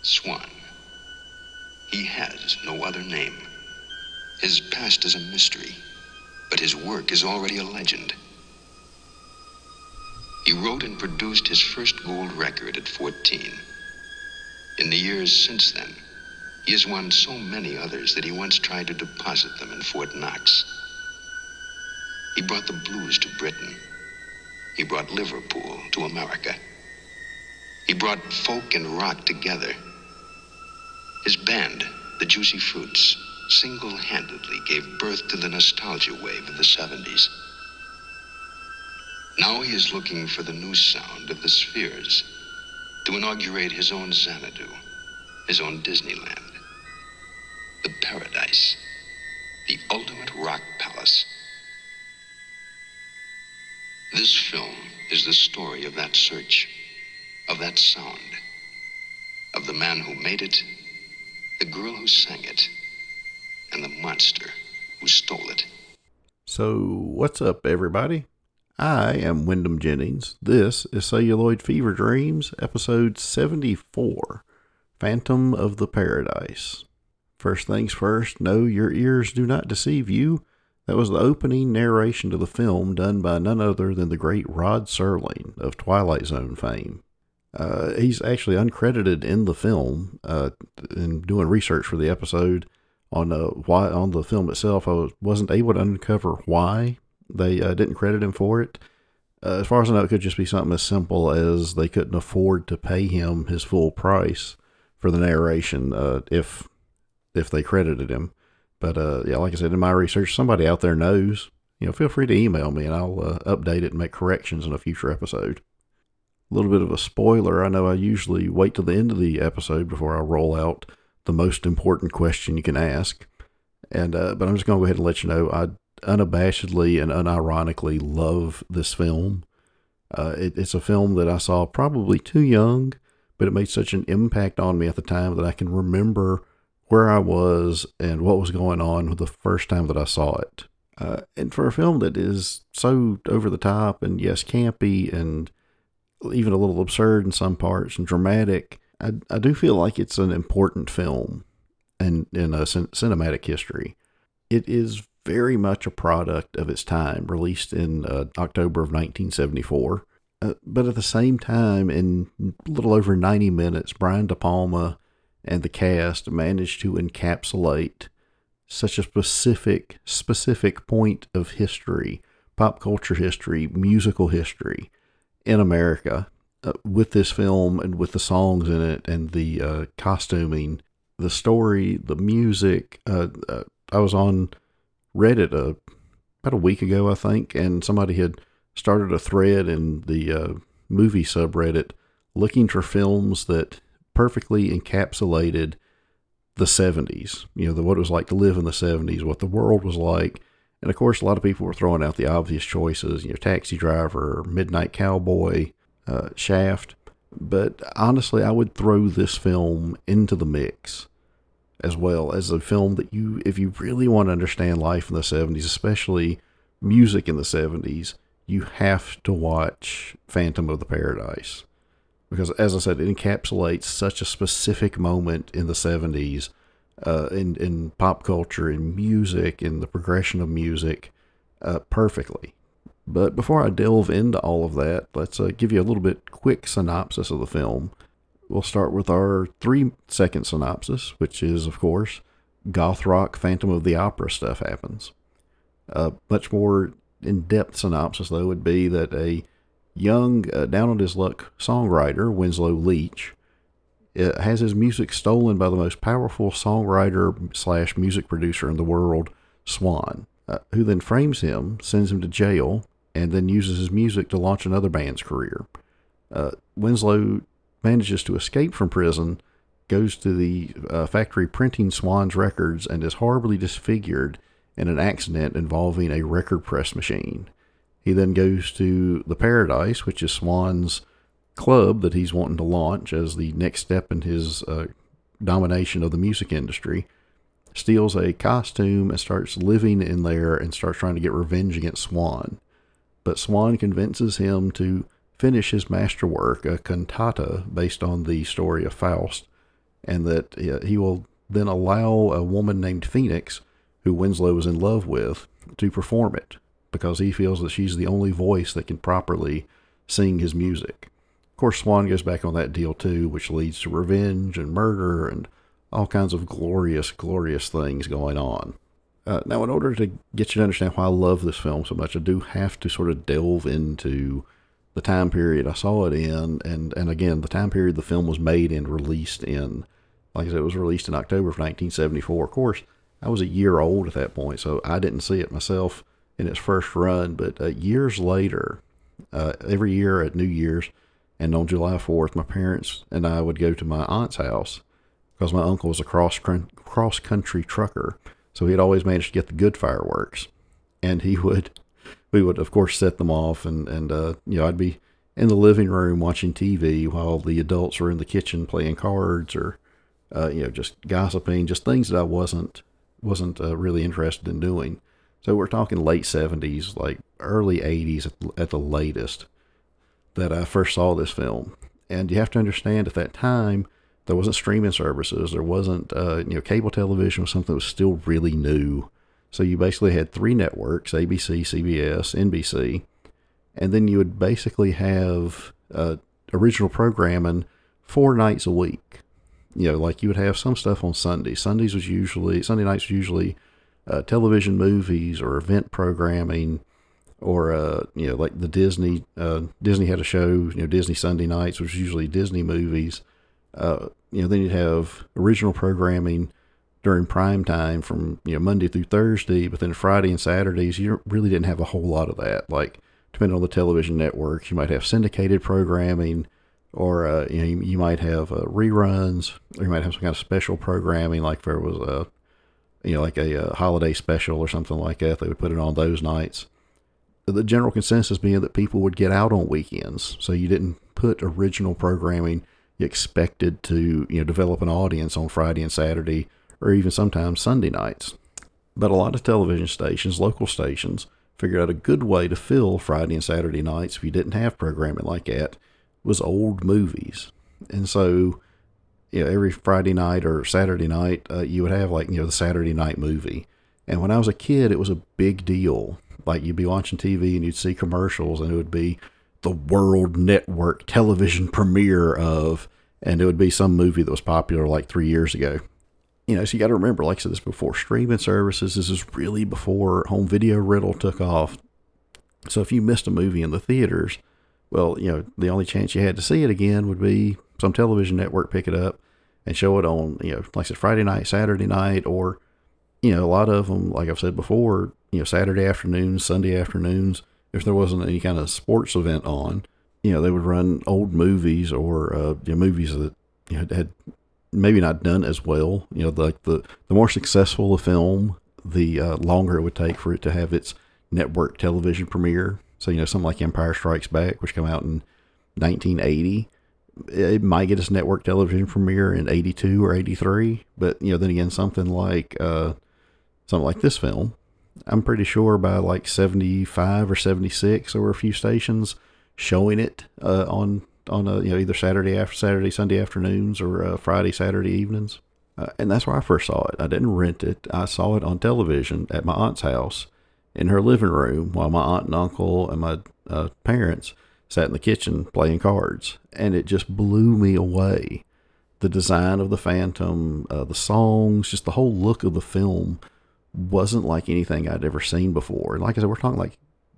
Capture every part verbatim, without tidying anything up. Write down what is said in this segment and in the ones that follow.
Swan. He has no other name. His past is a mystery, but his work is already a legend. He wrote and produced his first gold record at fourteen. In the years since then, he has won so many others that he once tried to deposit them in Fort Knox. He brought the blues to Britain. He brought Liverpool to America. He brought folk and rock together. His band, the Juicy Fruits, single-handedly gave birth to the nostalgia wave of the seventies. Now he is looking for the new sound of the Spheres to inaugurate his own Xanadu, his own Disneyland, the Paradise, the ultimate rock palace. This film is the story of that search, of that sound, of the man who made it, the girl who sang it, and the monster who stole it. So, what's up, everybody? I am Wyndham Jennings. This is Celluloid Fever Dreams, episode seventy-four, Phantom of the Paradise. First things first, no, your ears do not deceive you. That was the opening narration to the film done by none other than the great Rod Serling of Twilight Zone fame. Uh, he's actually uncredited in the film. Uh, in doing research for the episode on uh, why on the film itself, I was, wasn't able to uncover why they uh, didn't credit him for it. Uh, as far as I know, it could just be something as simple as they couldn't afford to pay him his full price for the narration uh, if if they credited him. But uh, yeah, like I said, in my research, somebody out there knows. You know, feel free to email me and I'll uh, update it and make corrections in a future episode. A little bit of a spoiler. I know I usually wait till the end of the episode before I roll out the most important question you can ask. And uh, but I'm just going to go ahead and let you know I unabashedly and unironically love this film. Uh, it, it's a film that I saw probably too young, but it made such an impact on me at the time that I can remember where I was and what was going on the first time that I saw it. Uh, and for a film that is so over the top and yes, campy and even a little absurd in some parts and dramatic, I, I do feel like it's an important film in, in a cin- cinematic history. It is very much a product of its time, released in uh, October of nineteen seventy-four. Uh, but at the same time, in a little over ninety minutes, Brian De Palma and the cast managed to encapsulate such a specific, specific point of history, pop culture history, musical history in America uh, with this film and with the songs in it and the uh, costuming, the story, the music. Uh, uh, I was on Reddit uh, about a week ago, I think, and somebody had started a thread in the uh, movie subreddit looking for films that perfectly encapsulated the seventies, you know, the, what it was like to live in the seventies, what the world was like. And of course, a lot of people were throwing out the obvious choices, you know, Taxi Driver, Midnight Cowboy, uh, Shaft. But honestly, I would throw this film into the mix as well as a film that you, if you really want to understand life in the seventies, especially music in the seventies, you have to watch Phantom of the Paradise. Because as I said, it encapsulates such a specific moment in the seventies, uh, in, in pop culture, in music, in the progression of music, uh, perfectly. But before I delve into all of that, let's uh, give you a little bit quick synopsis of the film. We'll start with our three-second synopsis, which is, of course, goth rock Phantom of the Opera stuff happens. A much more in-depth synopsis, though, would be that a young, uh, down-on-his-luck songwriter, Winslow Leach, uh, has his music stolen by the most powerful songwriter slash music producer in the world, Swan, uh, who then frames him, sends him to jail, and then uses his music to launch another band's career. Uh, Winslow manages to escape from prison, goes to the uh, factory printing Swan's records, and is horribly disfigured in an accident involving a record press machine. He then goes to the Paradise, which is Swan's club that he's wanting to launch as the next step in his uh, domination of the music industry, steals a costume and starts living in there and starts trying to get revenge against Swan. But Swan convinces him to finish his masterwork, a cantata based on the story of Faust, and that uh, he will then allow a woman named Phoenix, who Winslow is in love with, to perform it, because he feels that she's the only voice that can properly sing his music. Of course, Swan goes back on that deal too, which leads to revenge and murder and all kinds of glorious, glorious things going on. Uh, now, in order to get you to understand why I love this film so much, I do have to sort of delve into the time period I saw it in, and, and again, the time period the film was made and released in. Like I said, it was released in October of nineteen seventy-four. Of course, I was a year old at that point, so I didn't see it myself in its first run, but uh, years later, uh, every year at New Year's and on July fourth, my parents and I would go to my aunt's house because my uncle was a cross cross country trucker, so he'd always managed to get the good fireworks, and he would, we would of course set them off, and and uh, you know, I'd be in the living room watching T V while the adults were in the kitchen playing cards or uh, you know, just gossiping, just things that I wasn't wasn't uh, really interested in doing. So we're talking late seventies, like early eighties at, at the latest, that I first saw this film. And you have to understand, at that time, there wasn't streaming services. There wasn't, uh, you know, cable television was something that was still really new. So you basically had three networks, A B C, C B S, N B C. And then you would basically have uh, original programming four nights a week. You know, like you would have some stuff on Sunday. Sundays was usually, Sunday nights was usually uh, television movies or event programming, or, uh, you know, like the Disney, uh, Disney had a show, you know, Disney Sunday nights, which was usually Disney movies. Uh, you know, then you'd have original programming during prime time from, you know, Monday through Thursday, but then Friday and Saturdays, you really didn't have a whole lot of that. Like, depending on the television networks, you might have syndicated programming, or, uh, you know, you, you might have uh, reruns, or you might have some kind of special programming, like if there was a, you know, like a, a holiday special or something like that, they would put it on those nights. The general consensus being that people would get out on weekends, so you didn't put original programming. You expected to, you know, develop an audience on Friday and Saturday, or even sometimes Sunday nights. But a lot of television stations, local stations, figured out a good way to fill Friday and Saturday nights, if you didn't have programming like that, was old movies. And so, you know, every Friday night or Saturday night, uh, you would have, like, you know, the Saturday night movie. And when I was a kid, it was a big deal. Like, you'd be watching T V and you'd see commercials, and it would be the World Network television premiere of, and it would be some movie that was popular like three years ago. You know, so you got to remember, like I said, this before streaming services. This is really before home video rental took off. So if you missed a movie in the theaters, well, you know, the only chance you had to see it again would be some television network pick it up and show it on, you know, like I said, Friday night, Saturday night, or, you know, a lot of them, like I've said before, you know, Saturday afternoons, Sunday afternoons, if there wasn't any kind of sports event on, you know, they would run old movies, or uh, you know, movies that, you know, had maybe not done as well. You know, like the, the more successful a film, the uh, longer it would take for it to have its network television premiere. So, you know, something like Empire Strikes Back, which came out in nineteen eighty, it might get its network television premiere in eighty-two or eighty-three. But, you know, then again, something like, uh, something like this film, I'm pretty sure by like seventy-five or seventy-six, there were a few stations showing it uh, on on a, you know, either Saturday after Saturday, Sunday afternoons, or uh, Friday, Saturday evenings. Uh, and that's where I first saw it. I didn't rent it. I saw it on television at my aunt's house in her living room while my aunt and uncle and my uh, parents sat in the kitchen playing cards. And it just blew me away. The design of the Phantom, uh, the songs, just the whole look of the film wasn't like anything I'd ever seen before. And like I said, we're talking like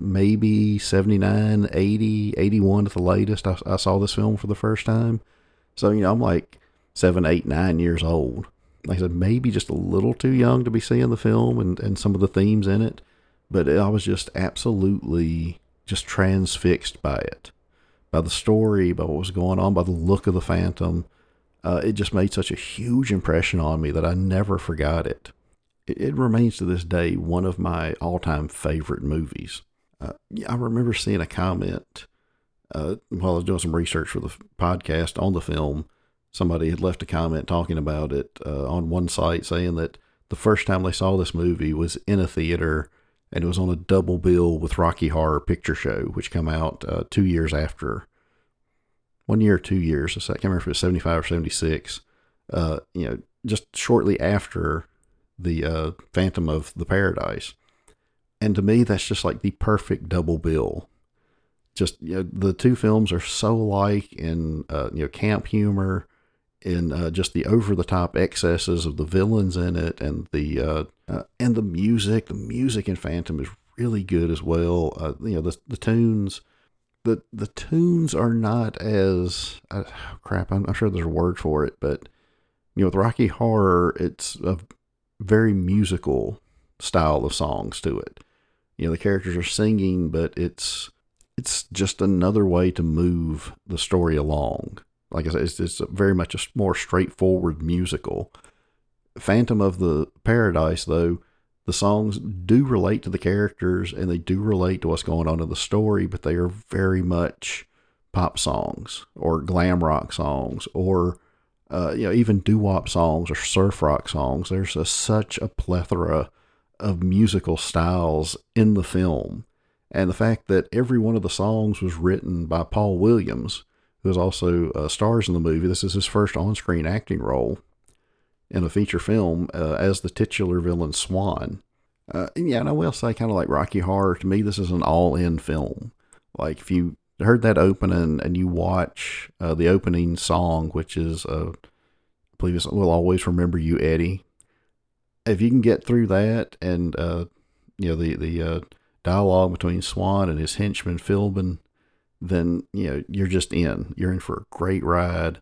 maybe seventy-nine, eighty, eighty-one at the latest. I, I saw this film for the first time. So, you know, I'm like seven, eight, nine years old. Like I said, maybe just a little too young to be seeing the film and, and some of the themes in it. But I was just absolutely just transfixed by it, by the story, by what was going on, by the look of the Phantom. Uh, it just made such a huge impression on me that I never forgot it. It, it remains to this day one of my all-time favorite movies. Uh, I remember seeing a comment uh, while I was doing some research for the podcast on the film. Somebody had left a comment talking about it uh, on one site, saying that the first time they saw this movie was in a theater, and it was on a double bill with Rocky Horror Picture Show, which came out uh, two years after. One year or two years. I can't remember if it was seventy-five or seventy-six. uh, you know, just shortly after the uh, Phantom of the Paradise. And to me, that's just like the perfect double bill. Just, you know, the two films are so alike in, uh, you know, camp humor, in uh, just the over-the-top excesses of the villains in it, and the uh, uh, and the music. The music in Phantom is really good as well. Uh, you know, the the tunes, the the tunes are not as uh, crap. I'm, I'm sure there's a word for it, but you know, with Rocky Horror, it's a very musical style of songs to it. You know, the characters are singing, but it's it's just another way to move the story along. Like I said, it's, it's very much a more straightforward musical. Phantom of the Paradise, though, the songs do relate to the characters and they do relate to what's going on in the story, but they are very much pop songs or glam rock songs or uh, you know, even doo-wop songs or surf rock songs. There's a, such a plethora of musical styles in the film. And the fact that every one of the songs was written by Paul Williams, who is also uh, stars in the movie. This is his first on-screen acting role in a feature film uh, as the titular villain Swan. Uh, and yeah, and I will say, kind of like Rocky Horror, to me, this is an all-in film. Like, if you heard that opening and you watch uh, the opening song, which is, uh, I believe it's We'll Always Remember You, Eddie. If you can get through that and, uh, you know, the, the uh, dialogue between Swan and his henchman Philbin, then, you know, you're just in. You're in for a great ride.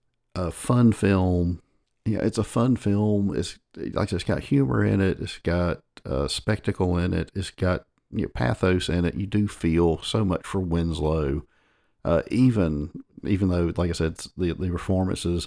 A fun film. You know, it's a fun film. It's, like I said, it's got humor in it. It's got uh, spectacle in it. It's got, you know, pathos in it. You do feel so much for Winslow. Uh, even even though, like I said, the, the performances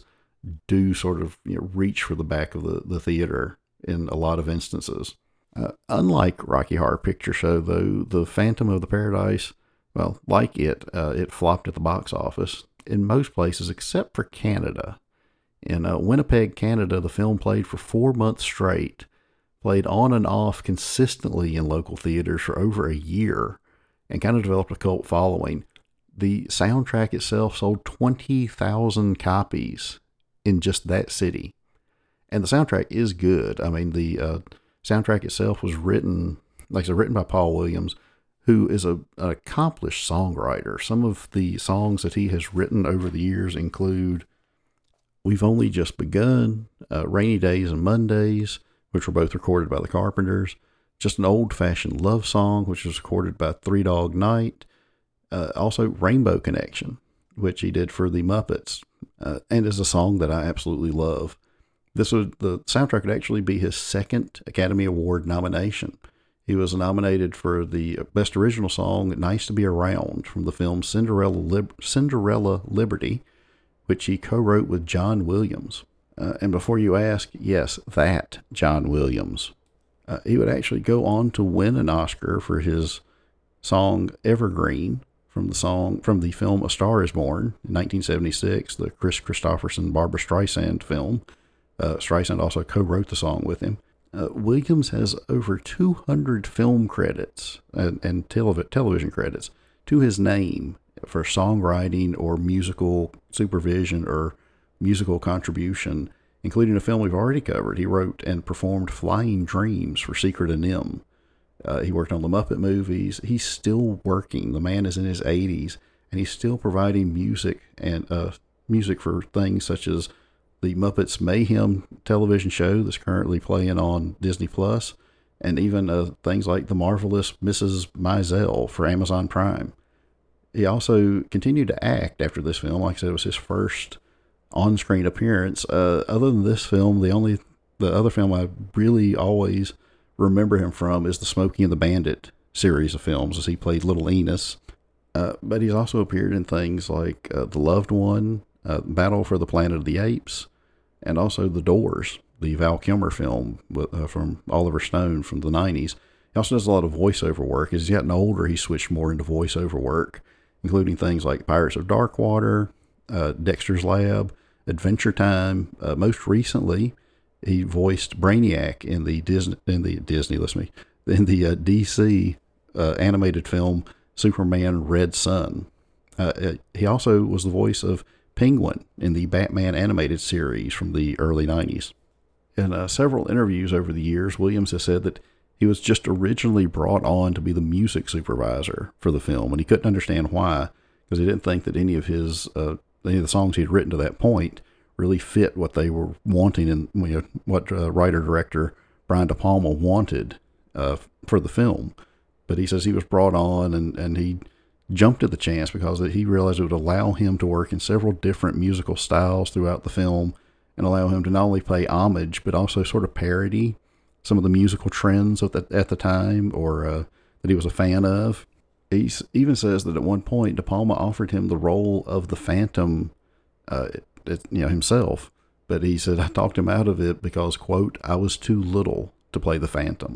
do sort of, you know, reach for the back of the, the theater in a lot of instances. Uh, unlike Rocky Horror Picture Show, though, the Phantom of the Paradise, well, like it, uh, it flopped at the box office in most places except for Canada. In uh, Winnipeg, Canada, the film played for four months straight, played on and off consistently in local theaters for over a year, and kind of developed a cult following. The soundtrack itself sold twenty thousand copies in just that city. And the soundtrack is good. I mean, the uh, soundtrack itself was written, like I said, written by Paul Williams, who is a, an accomplished songwriter. Some of the songs that he has written over the years include We've Only Just Begun, uh, Rainy Days and Mondays, which were both recorded by the Carpenters, Just an Old-Fashioned Love Song, which was recorded by Three Dog Night, uh, also Rainbow Connection, which he did for the Muppets, uh, and is a song that I absolutely love. This would, the soundtrack would actually be his second Academy Award nomination. He was nominated for the Best Original Song, Nice to Be Around, from the film Cinderella, Lib- Cinderella Liberty, which he co-wrote with John Williams. Uh, and before you ask, yes, that John Williams. Uh, he would actually go on to win an Oscar for his song Evergreen from the song from the film A Star Is Born in nineteen seventy-six, the Chris Christopherson Barbra Streisand film. Uh, Streisand also co-wrote the song with him. Uh, Williams has over two hundred film credits and, and telev- television credits to his name for songwriting or musical supervision or musical contribution, including a film we've already covered. He wrote and performed Flying Dreams for Secret and M. Uh, he worked on the Muppet movies. He's still working. The man is in his eighties, and he's still providing music and uh, music for things such as the Muppets Mayhem television show that's currently playing on Disney Plus, and even uh, things like The Marvelous Missus Maisel for Amazon Prime. He also continued to act after this film. Like I said, it was his first on-screen appearance. Uh, other than this film, the only the other film I really always remember him from is the Smokey and the Bandit series of films, as he played Little Enos. Uh, but he's also appeared in things like uh, The Loved One, uh, Battle for the Planet of the Apes, and also The Doors, the Val Kilmer film with, uh, from Oliver Stone from the nineties. He also does a lot of voiceover work. As he's gotten older, he switched more into voiceover work, including things like Pirates of Darkwater, uh, Dexter's Lab, Adventure Time. Uh, most recently, he voiced Brainiac in the Disney, in the Disney, listen to me, in the uh, D C uh, animated film Superman Red Sun. Uh, he also was the voice of Penguin in the Batman animated series from the early nineties. In uh, several interviews over the years, Williams has said that he was just originally brought on to be the music supervisor for the film, and he couldn't understand why, because he didn't think that any of his uh, any of the songs he had written to that point really fit what they were wanting and you know, what uh, writer-director Brian De Palma wanted uh, for the film. But he says he was brought on and, and he jumped at the chance because he realized it would allow him to work in several different musical styles throughout the film and allow him to not only pay homage, but also sort of parody some of the musical trends at the, at the time or uh, that he was a fan of. He even says that at one point, De Palma offered him the role of the Phantom uh, it, you know, himself. But he said, I talked him out of it because, quote, I was too little to play the Phantom.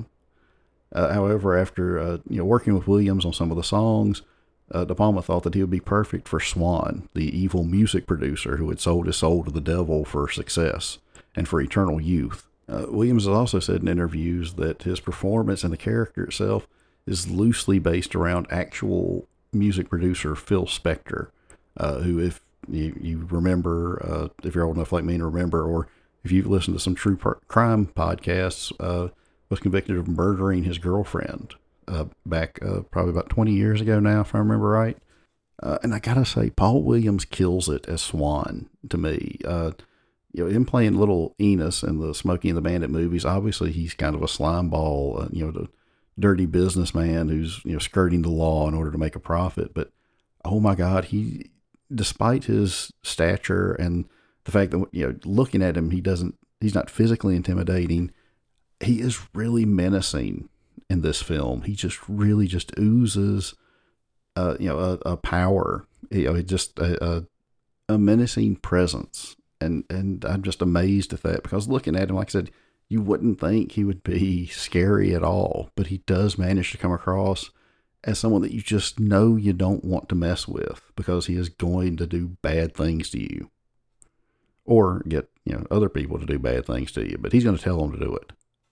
Uh, however, after uh, you know working with Williams on some of the songs, uh, De Palma thought that he would be perfect for Swan, the evil music producer who had sold his soul to the devil for success and for eternal youth. Uh, Williams has also said in interviews that his performance and the character itself is loosely based around actual music producer Phil Spector, uh, who, if you, you remember, uh, if you're old enough like me to remember, or if you've listened to some true per- crime podcasts, uh, was convicted of murdering his girlfriend uh, back uh, probably about twenty years ago now, if I remember right. Uh, and I gotta say, Paul Williams kills it as Swan to me. Uh, you know, him playing little Enos in the Smokey and the Bandit movies, obviously he's kind of a slimeball, uh, you know, the dirty businessman who's, you know, skirting the law in order to make a profit. But, oh my God, he, despite his stature and the fact that, you know, looking at him, he doesn't, he's not physically intimidating. He is really menacing in this film. He just really just oozes, uh, you know, a, a power, you know, just a, a, a menacing presence. And, and I'm just amazed at that because looking at him, like I said, you wouldn't think he would be scary at all, but he does manage to come across as someone that you just know you don't want to mess with because he is going to do bad things to you or get, you know, other people to do bad things to you, but he's going to tell them to do it.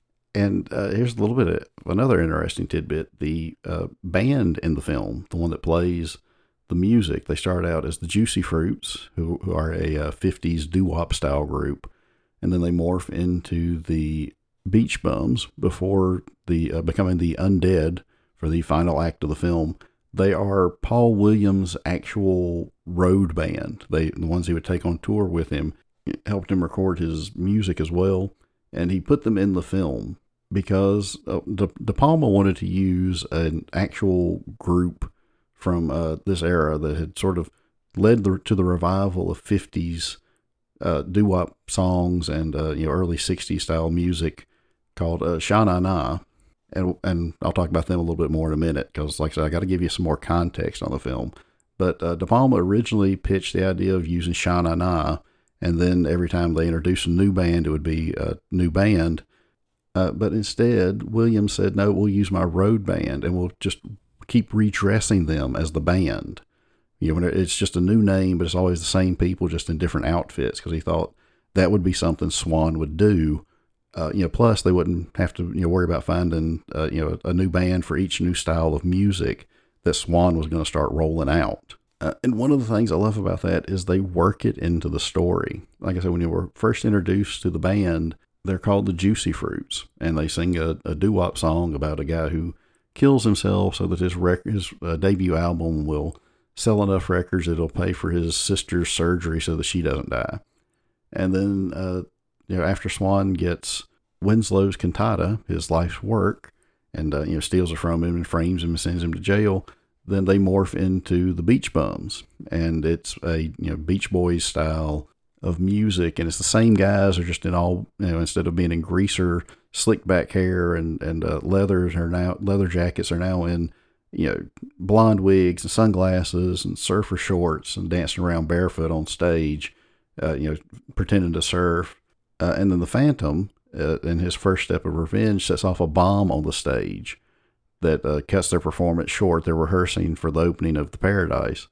And uh, here's a little bit of another interesting tidbit. The uh, band in the film, the one that plays the music, they start out as the Juicy Fruits, who, who are a uh, fifties doo-wop style group. And then they morph into the Beach Bums before the uh, becoming the Undead for the final act of the film. They are Paul Williams' actual road band. They, the ones he would take on tour with him, helped him record his music as well. And he put them in the film because uh, De, De Palma wanted to use an actual group from uh, this era that had sort of led the, to the revival of fifties uh, doo-wop songs and uh, you know early sixties style music called uh, Sha Na Na. And, and I'll talk about them a little bit more in a minute because, like I said, I got to give you some more context on the film. But uh, De Palma originally pitched the idea of using Sha Na Na, and then every time they introduced a new band, it would be a new band. Uh, but instead, Williams said, no, we'll use my road band, and we'll just keep redressing them as the band. You know, it's just a new name, but it's always the same people, just in different outfits, because he thought that would be something Swan would do. Uh, you know, plus they wouldn't have to, you know, worry about finding, uh, you know, a new band for each new style of music that Swan was going to start rolling out. Uh, and one of the things I love about that is they work it into the story. Like I said, when you were first introduced to the band, they're called the Juicy Fruits, and they sing a, a doo-wop song about a guy who kills himself so that his, rec- his uh, debut album will sell enough records that it'll pay for his sister's surgery so that she doesn't die. And then, uh, you know, after Swan gets Winslow's cantata, his life's work, and, uh, you know, steals it from him and frames him and sends him to jail, then they morph into the Beach Bums. And it's a, you know, Beach Boys style of music. And it's the same guys are just in all, you know, instead of being in greaser, slick back hair and, and, uh, leathers are now, leather jackets are now in, you know, blonde wigs and sunglasses and surfer shorts and dancing around barefoot on stage, uh, you know, pretending to surf. Uh, and then the Phantom, uh, in his first step of revenge, sets off a bomb on the stage that uh, cuts their performance short. They're rehearsing for the opening of the Paradise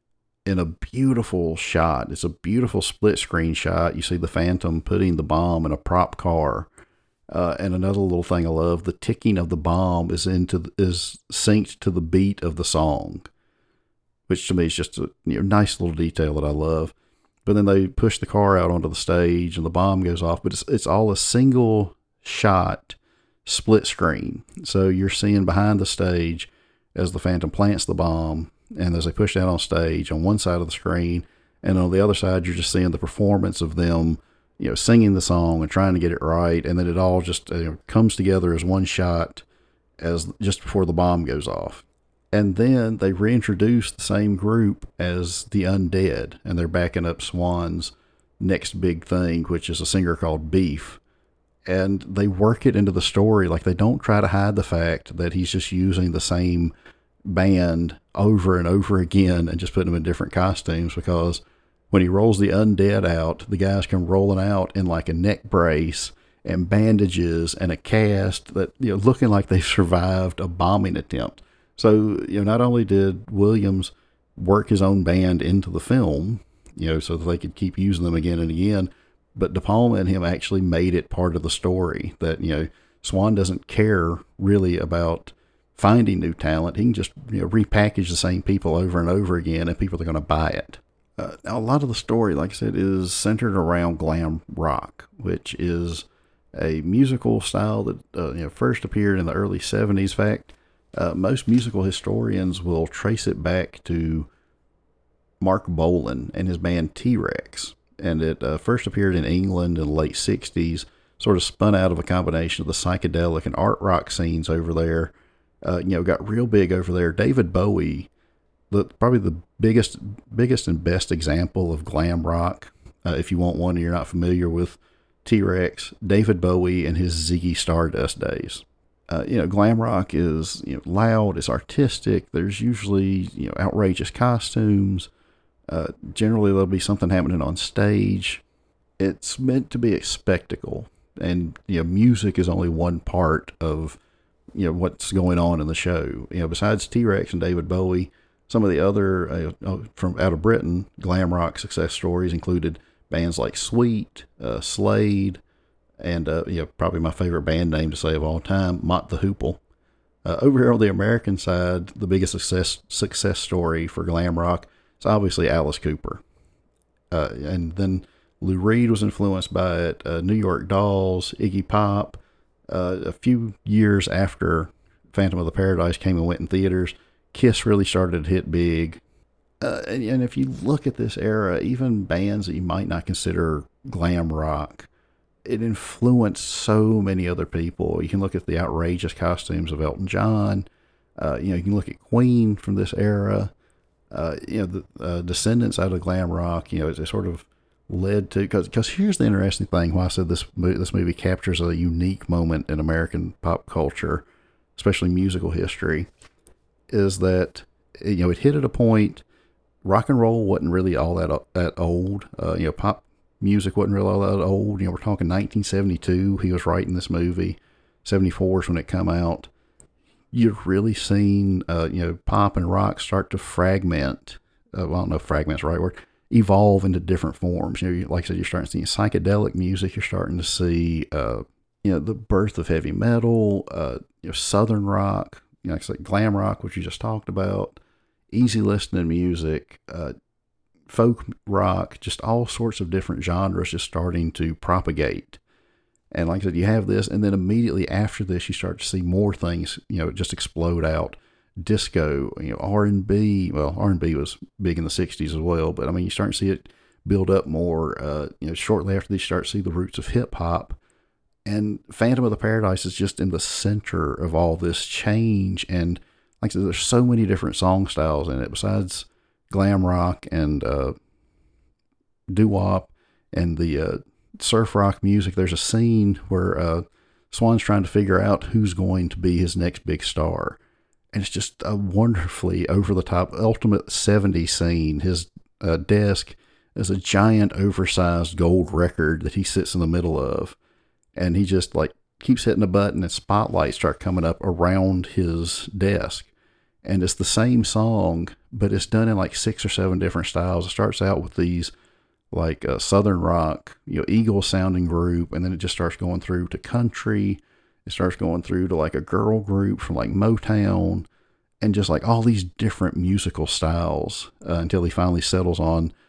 in a beautiful shot. It's a beautiful split screen shot. You see the Phantom putting the bomb in a prop car. Uh, and another little thing I love, the ticking of the bomb is into the, is synced to the beat of the song, which to me is just a, you know, nice little detail that I love. but then they push the car out onto the stage and the bomb goes off. But it's it's all a single shot, split screen. So you're seeing behind the stage as the Phantom plants the bomb, and as they push that on stage on one side of the screen, and on the other side you're just seeing the performance of them, you know, singing the song and trying to get it right, and then it all just uh, comes together as one shot as just before the bomb goes off. And then they reintroduce the same group as the Undead, and they're backing up Swan's next big thing, which is a singer called Beef. And they work it into the story. Like, they don't try to hide the fact that he's just using the same band over and over again and just putting them in different costumes, because when he rolls the Undead out, the guys come rolling out in like a neck brace and bandages and a cast that, you know, looking like they've survived a bombing attempt. So, you know, not only did Williams work his own band into the film, you know, so that they could keep using them again and again, but De Palma and him actually made it part of the story that, you know, Swan doesn't care really about finding new talent. He can just, you know, repackage the same people over and over again, and people are going to buy it. Uh, now, a lot of the story, like I said, is centered around glam rock, which is a musical style that uh, you know, first appeared in the early seventies. In fact, uh, most musical historians will trace it back to Mark Bolan and his band T-Rex. And it uh, first appeared in England in the late sixties, sort of spun out of a combination of the psychedelic and art rock scenes over there. Uh, you know, got real big over there. David Bowie, the probably the biggest, biggest and best example of glam rock. Uh, if you want one and you're not familiar with T-Rex, David Bowie and his Ziggy Stardust days. Uh, you know, glam rock is, you know, loud, it's artistic. There's usually, you know, outrageous costumes. Uh, generally, there'll be something happening on stage. It's meant to be a spectacle, and, you know, music is only one part of, you know, what's going on in the show. You know, besides T-Rex and David Bowie, some of the other uh, from out of Britain glam rock success stories included bands like Sweet, uh, Slade, and uh, you know, probably my favorite band name to say of all time, Mott the Hoople. Uh, over here on the American side, the biggest success success story for glam rock is obviously Alice Cooper. Uh, and then Lou Reed was influenced by it, uh, New York Dolls, Iggy Pop. Uh, a few years after Phantom of the Paradise came and went in theaters, Kiss really started to hit big. Uh, and, and if you look at this era, even bands that you might not consider glam rock, it influenced so many other people. You can look at the outrageous costumes of Elton John. Uh, you know, you can look at Queen from this era. Uh, you know, the uh, descendants out of glam rock, you know, it, it sort of led to, because because here's the interesting thing, why I said this movie, this movie captures a unique moment in American pop culture, especially musical history, is that, you know, it hit at a point, rock and roll wasn't really all that that old. Uh, you know, pop music wasn't really all that old. You know, we're talking nineteen seventy-two. He was writing this movie. seventy-four is when it come out. You've really seen, uh, you know, pop and rock start to fragment. Uh, well, I don't know if fragment's the right word. Evolve into different forms. You know, like I said, you're starting to see psychedelic music. You're starting to see, uh, you know, the birth of heavy metal. Uh, you know, southern rock. You know, like I said, glam rock, which you just talked about. Easy listening music, uh, folk rock, just all sorts of different genres just starting to propagate. And like I said, you have this, and then immediately after this, you start to see more things, you know, just explode out. Disco, you know, R and B. Well, R and B was big in the sixties as well, but I mean, you start to see it build up more. Uh, you know, shortly after this, you start to see the roots of hip hop. And Phantom of the Paradise is just in the center of all this change. And like I said, there's so many different song styles in it, besides glam rock and uh, doo-wop and the uh, surf rock music. There's a scene where uh, Swan's trying to figure out who's going to be his next big star. And it's just a wonderfully over-the-top, ultimate seventies scene. His uh, desk is a giant, oversized gold record that he sits in the middle of. And he just, like, keeps hitting a button and spotlights start coming up around his desk. And it's the same song, but it's done in like six or seven different styles. It starts out with these like uh, southern rock, you know, Eagles sounding group, and then it just starts going through to country. It starts going through to like a girl group from like Motown, and just like all these different musical styles uh, until he finally settles on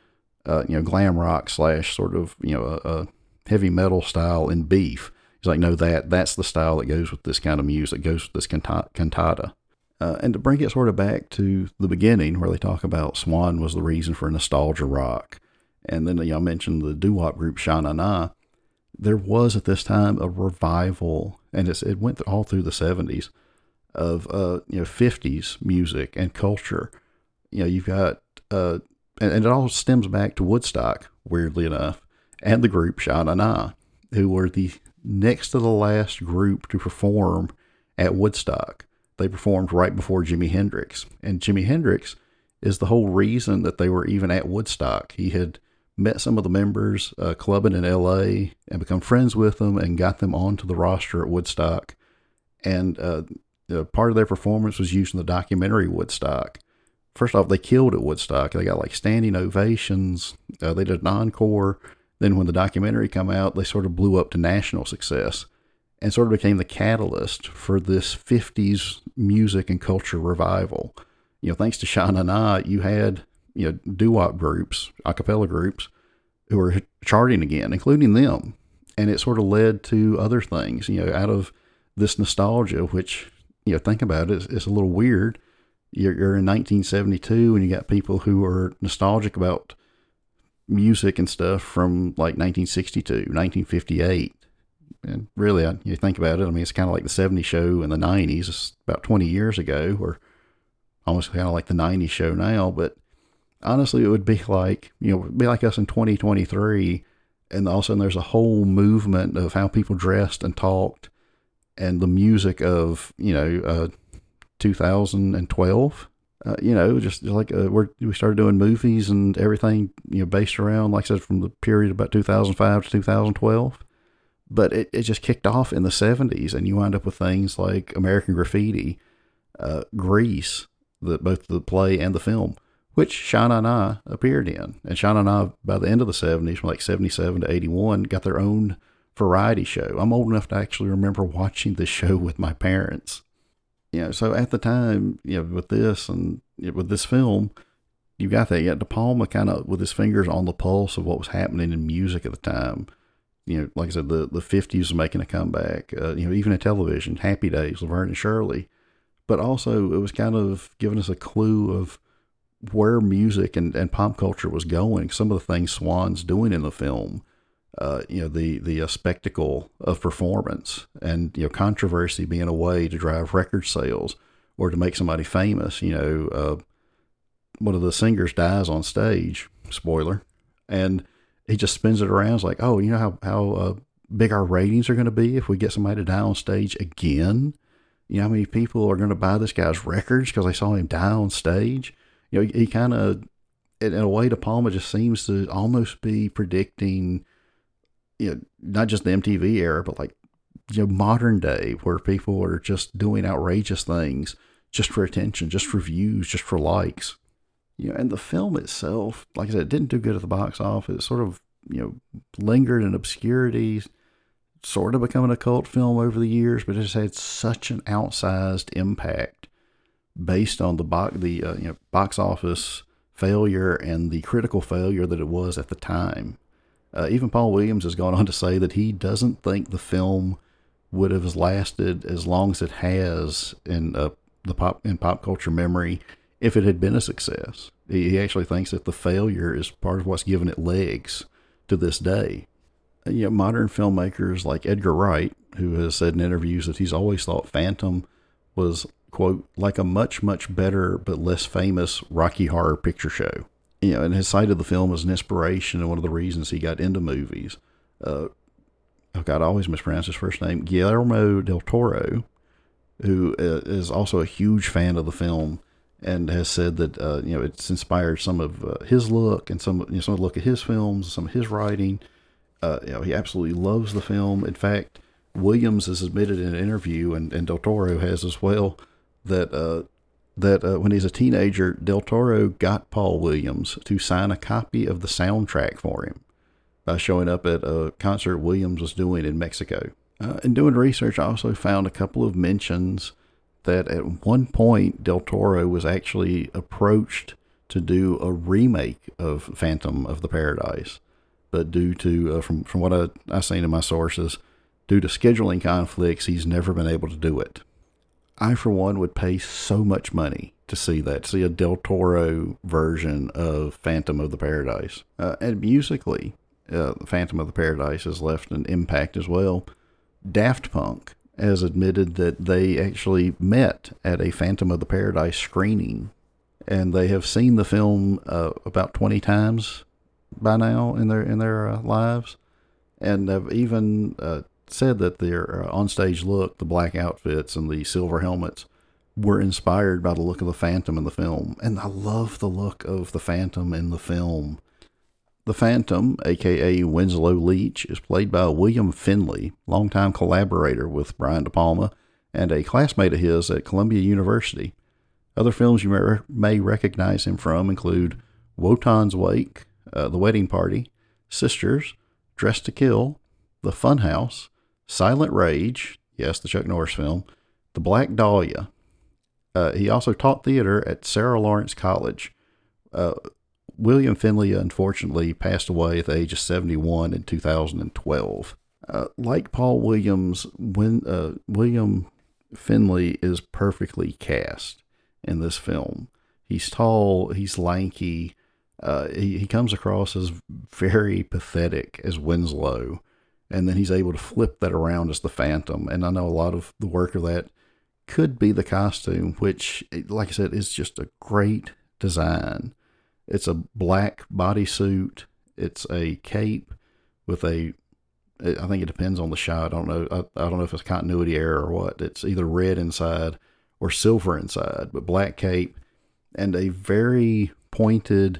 uh, you know, glam rock slash sort of, you know, a, a heavy metal style in Beef. He's like, no, that that's the style that goes with this kind of music, goes with this canta- cantata. Uh, and to bring it sort of back to the beginning, where they talk about Swan was the reason for nostalgia rock, and then, you know, I mentioned the doo-wop group Sha Na Na. There was at this time a revival, and it's, it went all through the seventies, of uh, you know, fifties music and culture. You know, you've got, uh, and, and it all stems back to Woodstock, weirdly enough, and the group Sha Na Na, who were the next to the last group to perform at Woodstock. They performed right before Jimi Hendrix, and Jimi Hendrix is the whole reason that they were even at Woodstock. He had met some of the members uh, clubbing in L A and become friends with them and got them onto the roster at Woodstock. And uh, uh, part of their performance was used in the documentary Woodstock. First off, they killed at Woodstock. They got like standing ovations. Uh, they did an encore. Then when the documentary came out, they sort of blew up to national success and sort of became the catalyst for this fifties music and culture revival. You know, thanks to Sha Na Na, you had, you know, doo-wop groups, a cappella groups, who were charting again, including them. And it sort of led to other things, you know, out of this nostalgia, which, you know, think about it, it's, it's a little weird. You're, you're in nineteen seventy-two and you got people who are nostalgic about music and stuff from like nineteen sixty-two, nineteen fifty-eight. And really, I, you think about it, I mean, it's kind of like the seventies show in the nineties. It's about twenty years ago, or almost kind of like the nineties show now. But honestly, it would be like, you know, it'd be like us in twenty twenty-three, and all of a sudden there's a whole movement of how people dressed and talked, and the music of, you know, uh, two thousand twelve. Uh, you know, just, just like uh, we're, we started doing movies and everything, you know, based around, like I said, from the period about two thousand five to two thousand twelve. But it, it just kicked off in the seventies, and you wind up with things like American Graffiti, uh, Grease, the, both the play and the film, which Sha Na Na appeared in. And Sha Na Na, by the end of the seventies, from like seventy-seven to eighty-one, got their own variety show. I'm old enough to actually remember watching this show with my parents. You know, so at the time, you know, with this and you know, with this film, you got that. You got De Palma kind of with his fingers on the pulse of what was happening in music at the time. You know, like I said, the, the fifties was making a comeback, uh, you know, even in television, Happy Days, Laverne and Shirley. But also it was kind of giving us a clue of where music and, and pop culture was going. Some of the things Swan's doing in the film, uh, you know, the, the uh, spectacle of performance and, you know, controversy being a way to drive record sales or to make somebody famous. You know, uh, one of the singers dies on stage, spoiler, and he just spins it around. It's like, oh, you know how, how uh, big our ratings are going to be if we get somebody to die on stage again? You know how many people are going to buy this guy's records because they saw him die on stage? You know, he, he kind of, in a way, De Palma just seems to almost be predicting, you know, not just the M T V era, but like, you know, modern day, where people are just doing outrageous things just for attention, just for views, just for likes. You know, and the film itself, like I said, it didn't do good at the box office. It sort of, you know, lingered in obscurity, sort of becoming a cult film over the years, but it just had such an outsized impact based on the box, the uh, you know, box office failure and the critical failure that it was at the time. Uh, even Paul Williams has gone on to say that he doesn't think the film would have lasted as long as it has in uh, the pop in pop culture memory if it had been a success. He, he actually thinks that the failure is part of what's given it legs to this day. And, you know, modern filmmakers like Edgar Wright, who has said in interviews that he's always thought Phantom was, quote, like a much, much better but less famous Rocky Horror Picture Show. You know, and has cited the film as an inspiration and one of the reasons he got into movies. Uh, oh God, I always mispronounce his first name. Guillermo del Toro, who uh, is also a huge fan of the film and has said that, uh, you know, it's inspired some of uh, his look and some, you know, some of the look at his films, some of his writing. Uh, you know, he absolutely loves the film. In fact, Williams has admitted in an interview, and, and Del Toro has as well, that, uh, that uh, when he's a teenager, Del Toro got Paul Williams to sign a copy of the soundtrack for him by showing up at a concert Williams was doing in Mexico. Uh, in doing research, I also found a couple of mentions that at one point Del Toro was actually approached to do a remake of Phantom of the Paradise. But due to, uh, from, from what I, I've seen in my sources, due to scheduling conflicts, he's never been able to do it. I, for one, would pay so much money to see that, see a Del Toro version of Phantom of the Paradise. Uh, and musically, uh, Phantom of the Paradise has left an impact as well. Daft Punk has admitted that they actually met at a Phantom of the Paradise screening, and they have seen the film uh, about twenty times by now in their in their uh, lives, and have even uh, said that their uh, onstage look, the black outfits and the silver helmets, were inspired by the look of the Phantom in the film. And I love the look of the Phantom in the film. The Phantom, aka Winslow Leach, is played by William Finley, longtime collaborator with Brian De Palma and a classmate of his at Columbia University. Other films you may, may recognize him from include Wotan's Wake, uh, The Wedding Party, Sisters, Dressed to Kill, The Funhouse, Silent Rage, yes, the Chuck Norris film, The Black Dahlia. Uh, he also taught theater at Sarah Lawrence College. Uh, William Finley, unfortunately, passed away at the age of seventy-one in two thousand twelve. Uh, like Paul Williams, when, uh, William Finley is perfectly cast in this film. He's tall, he's lanky, uh, he, he comes across as very pathetic as Winslow, and then he's able to flip that around as the Phantom. And I know a lot of the work of that could be the costume, which, like I said, is just a great design. It's a black bodysuit. It's a cape with a, I think it depends on the shot. I don't know. I, I don't know if it's continuity error or what. It's either red inside or silver inside, but black cape and a very pointed,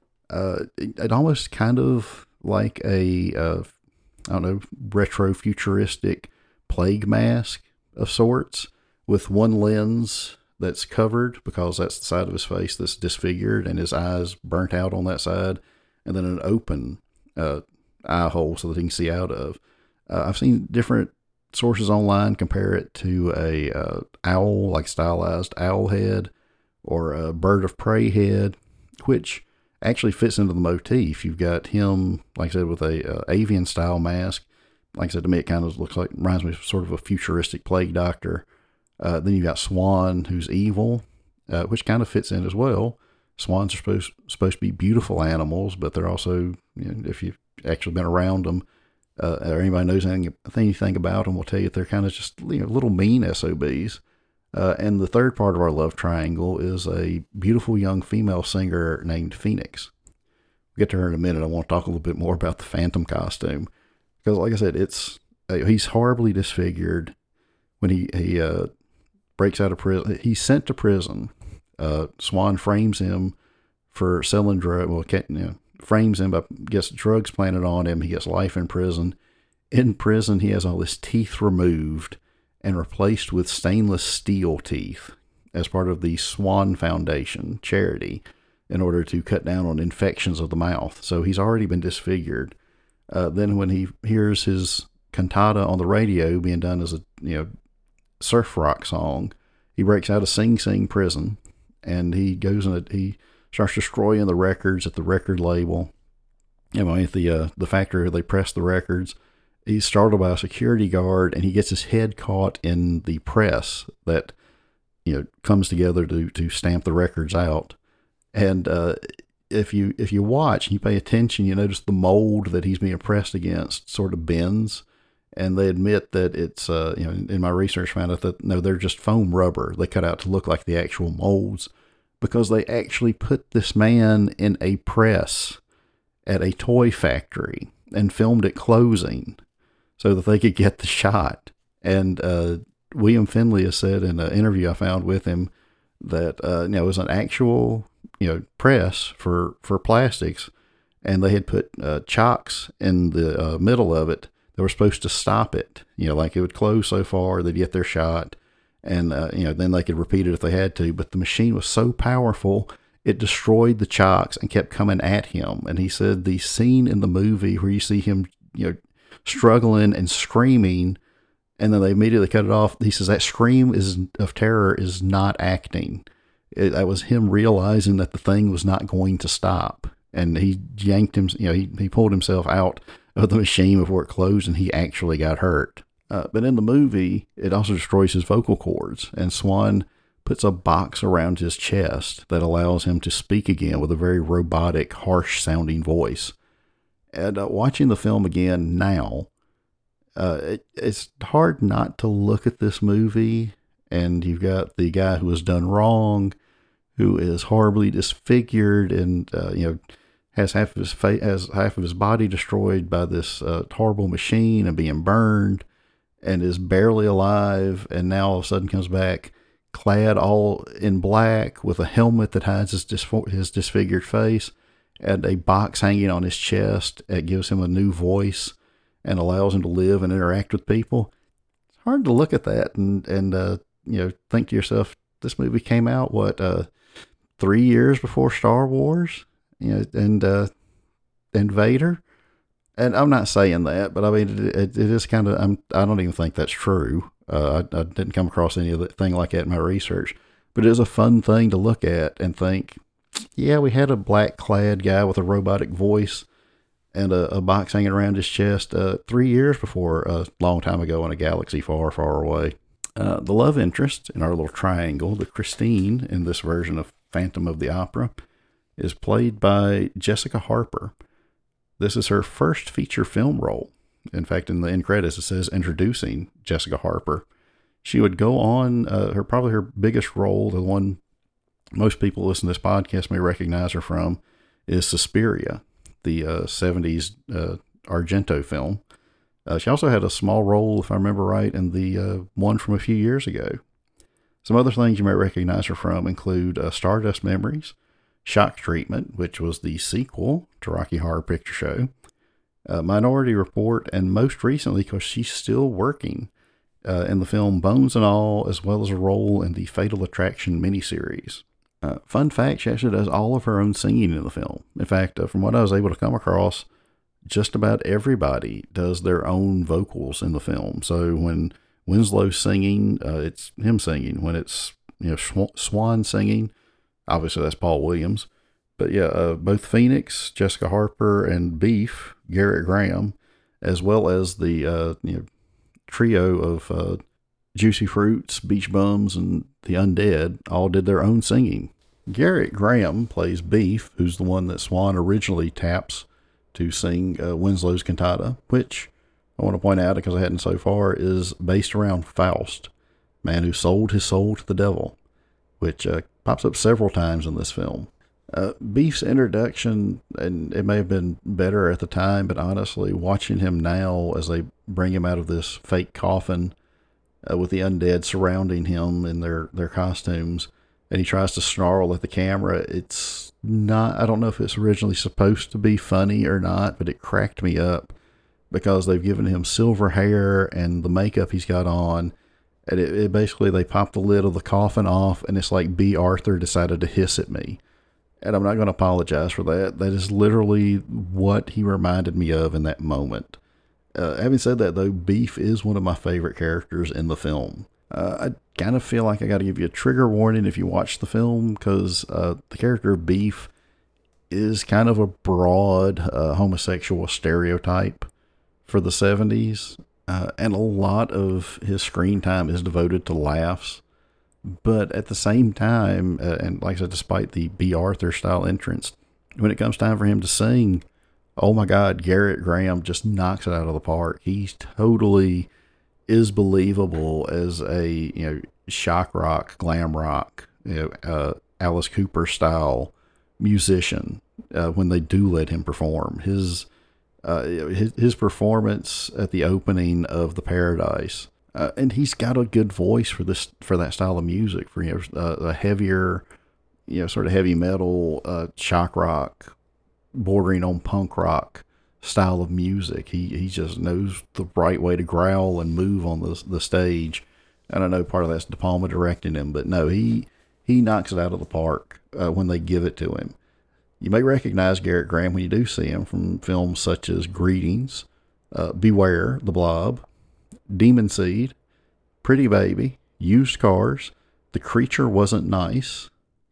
uh, it, it almost kind of like a, uh, I don't know, retro futuristic plague mask of sorts with one lens that's covered because that's the side of his face that's disfigured and his eyes burnt out on that side, and then an open uh, eye hole so that he can see out of. Uh, I've seen different sources online compare it to a uh, owl, like stylized owl head, or a bird of prey head, which actually fits into the motif. You've got him, like I said, with a uh, avian style mask. Like I said, to me, it kind of looks like, reminds me of sort of a futuristic plague doctor. Uh, then you've got Swan, who's evil, uh, which kind of fits in as well. Swans are supposed supposed to be beautiful animals, but they're also, you know, if you've actually been around them, uh, or anybody knows anything, anything about them, will tell you that they're kind of just, you know, little mean S O Bs. Uh, and the third part of our love triangle is a beautiful young female singer named Phoenix. We'll get to her in a minute. I want to talk a little bit more about the Phantom costume, because, like I said, it's uh, he's horribly disfigured when he he uh, breaks out of prison. He's sent to prison. Uh, Swan frames him for selling drugs. Well, you know, frames him, but gets drugs planted on him. He gets life in prison. In prison, he has all his teeth removed and replaced with stainless steel teeth as part of the Swan Foundation charity in order to cut down on infections of the mouth. So he's already been disfigured. Uh, then when he hears his cantata on the radio being done as a, you know, surf rock song, he breaks out of Sing Sing prison, and he goes and he starts destroying the records at the record label. You know, at the uh, the factory where they press the records. He's startled by a security guard, and he gets his head caught in the press that, you know, comes together to to stamp the records out. And uh, if you if you watch and you pay attention, you notice the mold that he's being pressed against sort of bends. And they admit that it's, uh, you know, in my research found out that, no, they're just foam rubber they cut out to look like the actual molds, because they actually put this man in a press at a toy factory and filmed it closing so that they could get the shot. And uh, William Finley has said in an interview I found with him that, uh, you know, it was an actual, you know, press for, for plastics, and they had put uh, chocks in the uh, middle of it. They were supposed to stop it, you know, like it would close so far, they'd get their shot, and, uh, you know, then they could repeat it if they had to. But the machine was so powerful, it destroyed the chocks and kept coming at him. And he said the scene in the movie where you see him, you know, struggling and screaming, and then they immediately cut it off. He says that scream is of terror is not acting. It, that was him realizing that the thing was not going to stop. And he yanked him, you know, he, he pulled himself out of the machine before it closed, and he actually got hurt. Uh, but in the movie, it also destroys his vocal cords, and Swan puts a box around his chest that allows him to speak again with a very robotic, harsh-sounding voice. And uh, watching the film again now, uh, it, it's hard not to look at this movie, and you've got the guy who has done wrong, who is horribly disfigured, and uh, you know has half of his fa- has half of his body destroyed by this uh, horrible machine and being burned, and is barely alive, and now all of a sudden comes back clad all in black with a helmet that hides his, dis- his disfigured face and a box hanging on his chest that gives him a new voice and allows him to live and interact with people. It's hard to look at that and, and uh, you know, think to yourself, this movie came out, what, uh, three years before Star Wars, you know, and, uh, and Vader. And I'm not saying that, but I mean, it, it, it is kind of, I'm, I don't even think that's true. Uh, I, I didn't come across anything like that in my research, but it is a fun thing to look at and think, yeah, we had a black clad guy with a robotic voice and a, a box hanging around his chest, uh, three years before, a long time ago in a galaxy far, far away. Uh, the love interest in our little triangle, the Christine in this version of Phantom of the Opera, is played by Jessica Harper. This is her first feature film role. In fact, in the end credits, it says introducing Jessica Harper. She would go on, uh, her probably her biggest role, the one most people listen to this podcast may recognize her from, is Suspiria, the uh, seventies uh, Argento film. Uh, she also had a small role, if I remember right, in the uh, one from a few years ago. Some other things you might recognize her from include uh, Stardust Memories, Shock Treatment, which was the sequel to Rocky Horror Picture Show, uh, Minority Report, and most recently, because she's still working uh, in the film Bones and All, as well as a role in the Fatal Attraction miniseries. Uh, fun fact, she actually does all of her own singing in the film. In fact, uh, from what I was able to come across, just about everybody does their own vocals in the film. So when Winslow's singing, uh, it's him singing. When it's, you know, Sw- Swan singing, obviously that's Paul Williams. But yeah, uh, both Phoenix, Jessica Harper, and Beef, Garrett Graham, as well as the uh, you know trio of uh, Juicy Fruits, Beach Bums, and the Undead all did their own singing. Garrett Graham plays Beef, who's the one that Swan originally taps to sing uh, Winslow's cantata, which I want to point out, because I hadn't so far, is based around Faust, man who sold his soul to the devil, which uh, pops up several times in this film. Uh, Beef's introduction, and it may have been better at the time, but honestly, watching him now as they bring him out of this fake coffin uh, with the undead surrounding him in their, their costumes, and he tries to snarl at the camera, it's not, I don't know if it's originally supposed to be funny or not, but it cracked me up because they've given him silver hair and the makeup he's got on. And it, it basically, they pop the lid of the coffin off, and it's like B. Arthur decided to hiss at me. And I'm not going to apologize for that. That is literally what he reminded me of in that moment. Uh, having said that, though, Beef is one of my favorite characters in the film. Uh, I kind of feel like I got to give you a trigger warning if you watch the film, because uh, the character of Beef is kind of a broad uh, homosexual stereotype for the seventies. Uh, and a lot of his screen time is devoted to laughs. But at the same time, uh, and like I said, despite the B. Arthur style entrance, when it comes time for him to sing, oh my God, Garrett Graham just knocks it out of the park. He's totally is believable as a, you know, shock rock, glam rock, you know, uh, Alice Cooper style musician uh, when they do let him perform. His, uh, his his performance at the opening of the Paradise. Uh, and he's got a good voice for this, for that style of music, for, you know, uh, a heavier, you know, sort of heavy metal, uh, shock rock, bordering on punk rock style of music. He, he just knows the right way to growl and move on the, the stage. And I know part of that's De Palma directing him, but no, he, he knocks it out of the park, uh, when they give it to him. You may recognize Garrett Graham when you do see him from films such as Greetings, uh, Beware, The Blob, Demon Seed, Pretty Baby, Used Cars, The Creature Wasn't Nice,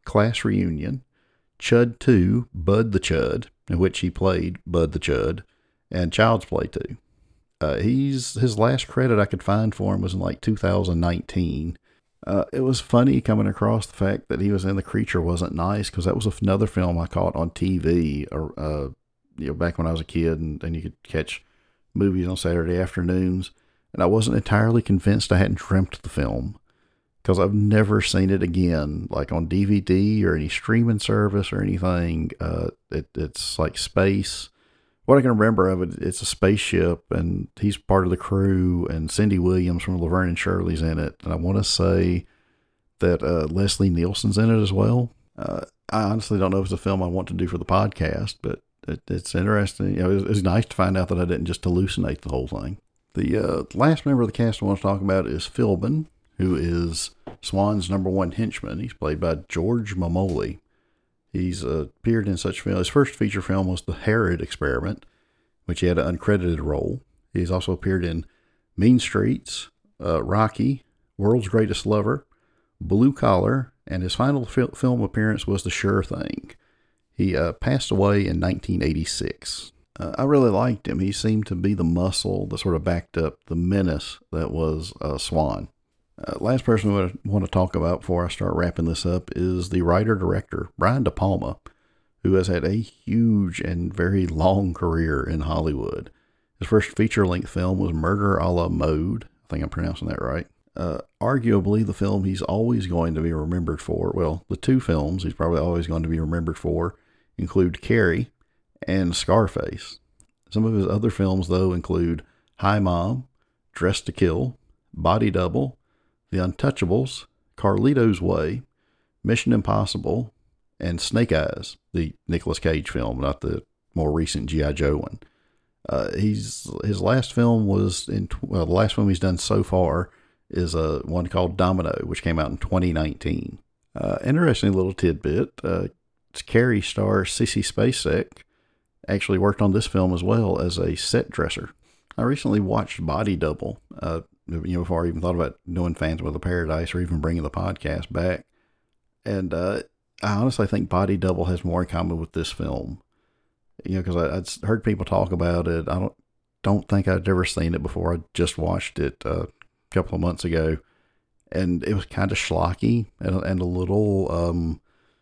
Class Reunion, Chud two, Bud the Chud, in which he played Bud the Chud, and Child's Play two. Uh, he's his last credit I could find for him was in like two thousand nineteen. Uh, it was funny coming across the fact that he was in The Creature Wasn't Nice, because that was another film I caught on T V, or uh, you know, back when I was a kid, and, and you could catch movies on Saturday afternoons. And I wasn't entirely convinced I hadn't dreamt the film, because I've never seen it again, like on D V D or any streaming service or anything. Uh, it, it's like space. What I can remember of it, it's a spaceship, and he's part of the crew, and Cindy Williams from Laverne and Shirley's in it. And I want to say that uh, Leslie Nielsen's in it as well. Uh, I honestly don't know if it's a film I want to do for the podcast, but it, it's interesting. You know, it, it's nice to find out that I didn't just hallucinate the whole thing. The uh, last member of the cast I want to talk about is Philbin, who is Swan's number one henchman. He's played by George Momoli. He's uh, appeared in such films. His first feature film was The Herod Experiment, which he had an uncredited role. He's also appeared in Mean Streets, uh, Rocky, World's Greatest Lover, Blue Collar, and his final fil- film appearance was The Sure Thing. He uh, passed away in nineteen eighty-six. Uh, I really liked him. He seemed to be the muscle that sort of backed up the menace that was uh, Swan. Uh, last person I want to talk about before I start wrapping this up is the writer-director, Brian De Palma, who has had a huge and very long career in Hollywood. His first feature-length film was Murder a la Mode. I think I'm pronouncing that right. Uh, arguably, the film he's always going to be remembered for, well, the two films he's probably always going to be remembered for include Carrie and Scarface. Some of his other films, though, include Hi Mom, Dressed to Kill, Body Double, The Untouchables, Carlito's Way, Mission Impossible, and Snake Eyes, the Nicolas Cage film, not the more recent G I. Joe one. Uh, he's his last film was in well, the last film he's done so far is a uh, one called Domino, which came out in twenty nineteen. Uh, interesting little tidbit: uh, Carrie star Sissy Spacek actually worked on this film as well as a set dresser. I recently watched Body Double. Uh, you know, before I even thought about doing Phantom of the Paradise or even bringing the podcast back, and uh, I honestly think Body Double has more in common with this film. You know, because I'd heard people talk about it. I don't don't think I'd ever seen it before. I just watched it uh, a couple of months ago, and it was kind of schlocky and, and a little um,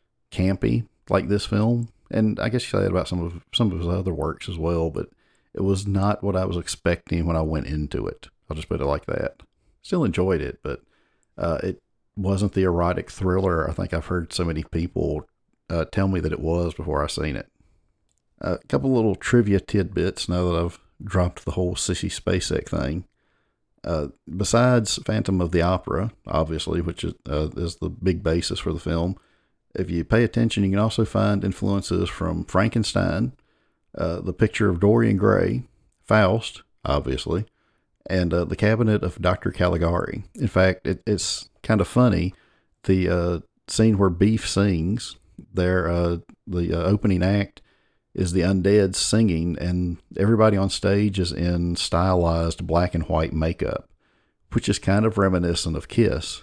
campy, like this film. And I guess you say that about some of some of his other works as well. But it was not what I was expecting when I went into it. I'll just put it like that. Still enjoyed it, but uh, it wasn't the erotic thriller I think I've heard so many people uh, tell me that it was before I seen it. A couple little trivia tidbits now that I've dropped the whole Sissy Spacek thing. Uh, besides Phantom of the Opera, obviously, which is, uh, is the big basis for the film, if you pay attention, you can also find influences from Frankenstein, uh, The Picture of Dorian Gray, Faust, obviously, and uh, The Cabinet of Doctor Caligari. In fact, it, it's kind of funny. The uh, scene where Beef sings, there, uh, the uh, opening act, is the undead singing, and everybody on stage is in stylized black and white makeup, which is kind of reminiscent of Kiss.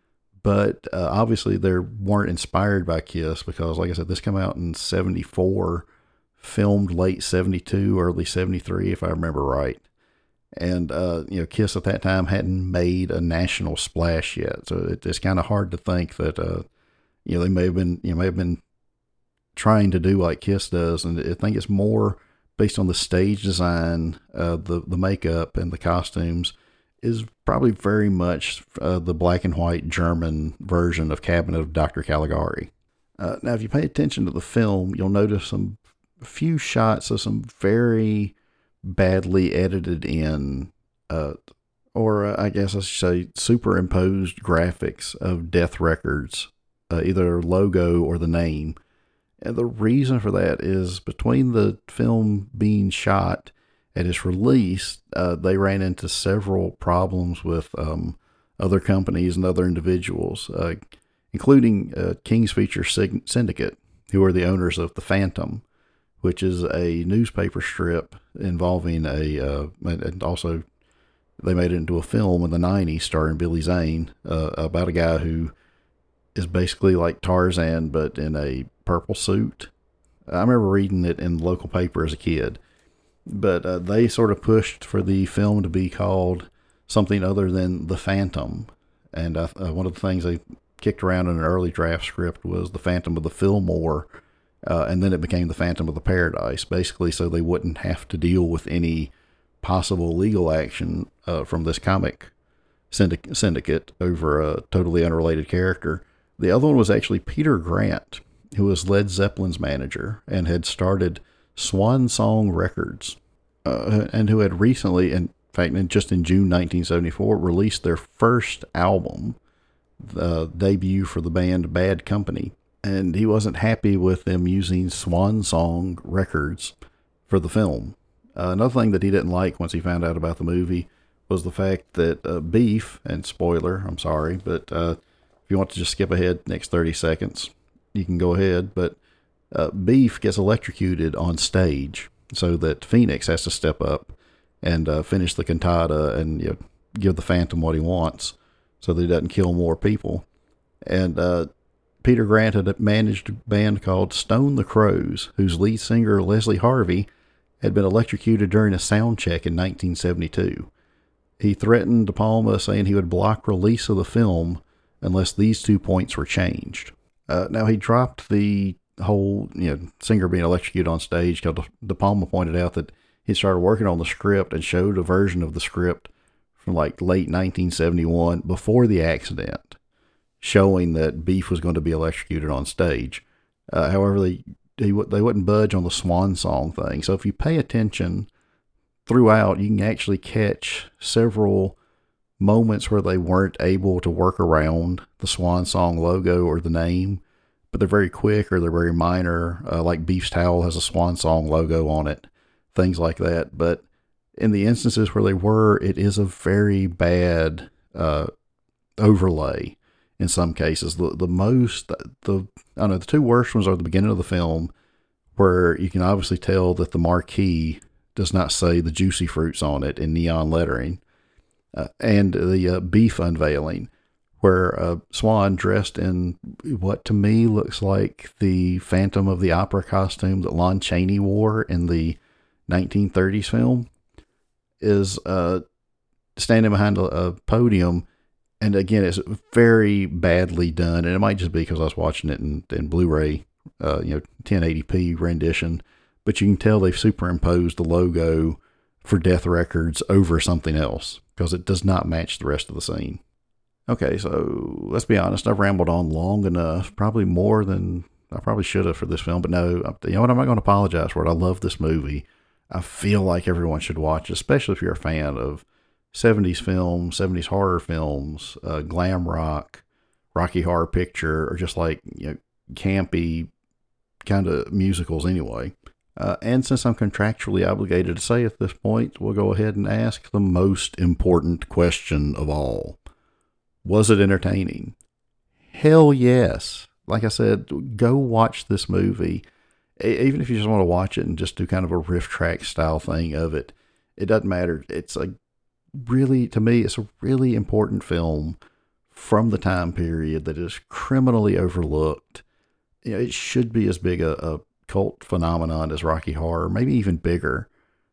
But uh, obviously they weren't inspired by Kiss because, like I said, this came out in seventy-four, filmed late seventy-two, early seventy-three, if I remember right. And, uh, you know, Kiss at that time hadn't made a national splash yet. So it, it's kind of hard to think that, uh, you know, they may have been, you know, may have been trying to do like Kiss does. And I think it's more based on the stage design, uh, the, the makeup and the costumes is probably very much uh, the black and white German version of Cabinet of Doctor Caligari. Uh, now, if you pay attention to the film, you'll notice some few shots of some very badly edited in, uh, or uh, I guess I should say superimposed graphics of Death Records, uh, either logo or the name. And the reason for that is between the film being shot and its release, uh, they ran into several problems with um, other companies and other individuals, uh, including uh, King's Feature Syndicate, who are the owners of The Phantom, which is a newspaper strip involving a, uh, and also they made it into a film in the nineties starring Billy Zane, uh, about a guy who is basically like Tarzan, but in a purple suit. I remember reading it in the local paper as a kid, but uh, they sort of pushed for the film to be called something other than The Phantom. And uh, uh, one of the things they kicked around in an early draft script was The Phantom of the Fillmore, uh, and then it became The Phantom of the Paradise, basically so they wouldn't have to deal with any possible legal action uh, from this comic syndic- syndicate over a totally unrelated character. The other one was actually Peter Grant, who was Led Zeppelin's manager and had started Swan Song Records, uh, and who had recently, in fact, just in June nineteen seventy-four, released their first album, the debut for the band Bad Company. And he wasn't happy with them using Swan Song Records for the film. Uh, another thing that he didn't like once he found out about the movie was the fact that uh, Beef, and spoiler, I'm sorry, but uh, if you want to just skip ahead next thirty seconds, you can go ahead, but uh, Beef gets electrocuted on stage so that Phoenix has to step up and uh, finish the cantata and, you know, give the Phantom what he wants so that he doesn't kill more people. And uh, Peter Grant had managed a band called Stone the Crows, whose lead singer, Leslie Harvey, had been electrocuted during a sound check in nineteen seventy-two. He threatened De Palma, saying he would block release of the film unless these two points were changed. Uh, now, he dropped the whole, you know, singer being electrocuted on stage because De Palma pointed out that he started working on the script and showed a version of the script from like late nineteen seventy-one before the accident, showing that Beef was going to be electrocuted on stage. Uh, however, they he, they wouldn't budge on the Swan Song thing. So if you pay attention throughout, you can actually catch several moments where they weren't able to work around the Swan Song logo or the name, but they're very quick or they're very minor. Uh, like Beef's towel has a Swan Song logo on it, things like that. But in the instances where they were, it is a very bad uh, overlay in some cases. The the most, the I don't know, the two worst ones are the beginning of the film, where you can obviously tell that the marquee does not say the Juicy Fruits on it in neon lettering, uh, and the uh, Beef unveiling, where uh, Swan, dressed in what to me looks like the Phantom of the Opera costume that Lon Chaney wore in the nineteen thirties film, is uh, standing behind a, a podium. And again, it's very badly done. And it might just be because I was watching it in, in Blu-ray, uh, you know, ten eighty p rendition. But you can tell they've superimposed the logo for Death Records over something else because it does not match the rest of the scene. Okay, so let's be honest. I've rambled on long enough, probably more than I probably should have for this film. But no, you know what? I'm not going to apologize for it. I love this movie. I feel like everyone should watch it, especially if you're a fan of seventies films, seventies horror films, uh, glam rock, Rocky Horror Picture, or just like, you know, campy kind of musicals anyway. Uh, and since I'm contractually obligated to say at this point, we'll go ahead and ask the most important question of all. Was it entertaining? Hell yes. Like I said, go watch this movie. Even if you just want to watch it and just do kind of a riff track style thing of it, it doesn't matter. It's a really, to me, it's a really important film from the time period that is criminally overlooked. You know, it should be as big a, a cult phenomenon as Rocky Horror, maybe even bigger.